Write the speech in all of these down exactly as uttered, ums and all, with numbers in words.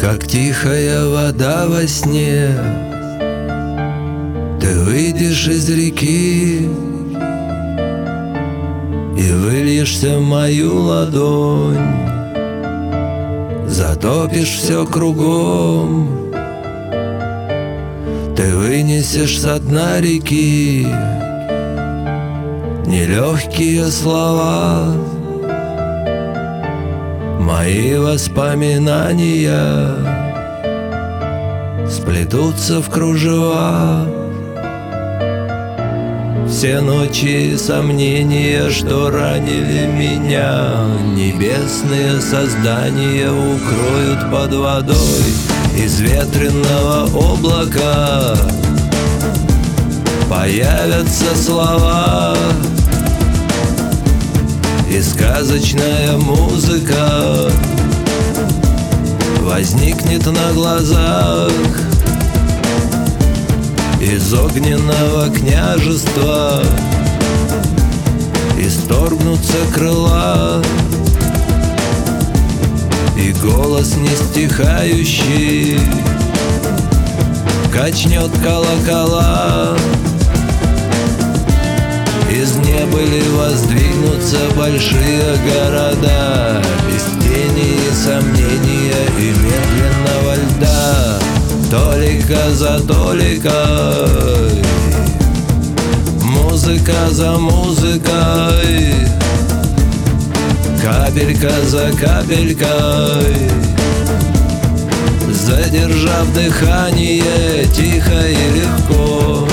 как тихая вода во сне. Ты выйдешь из реки и выльешься в мою ладонь, затопишь все кругом. Ты вынесешь со дна реки нелегкие слова, мои воспоминания сплетутся в кружева. Все ночи и сомнения, что ранили меня, небесные создания укроют под водой. Из ветреного облака появятся слова, и сказочная музыка возникнет на глазах. Из огненного княжества исторгнутся крыла, и голос не стихающий качнет колокола. Из небыли воздвигнутся большие города, без тени и сомнения и медленного льда. Толика за толикой, музыка за музыкой, капелька за капелькой, задержав дыхание тихо и легко.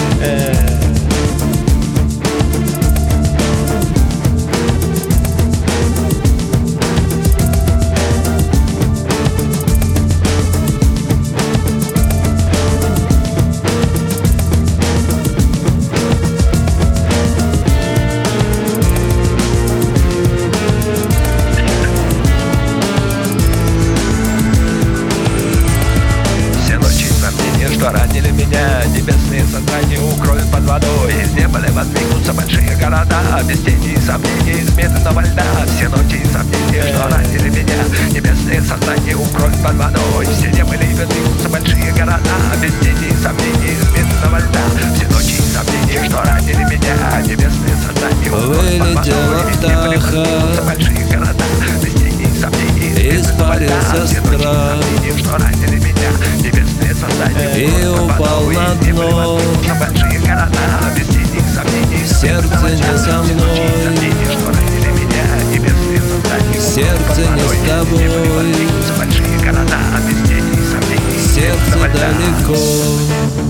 Что ранили меня, небесные создания укроют под водой. Из неба воздвигнутся большие города, без тени и сомнений, из медленного льда. Все ночи и сомнения, что ранили меня, небесные создания укроют под водой. Все небо воздвигнутся большие города, без тени и сомнений, из медленного льда. Все ночи и сомнения, что ранили меня, небесные создания укроют под водой. Из неба воздвигнутся большие города, без тени и сомнений, из медленного льда. Все ночи и сомнения, что ранили меня, небесные создания и упал на дно. Сердце не со мной, сердце не с тобой, сердце далеко.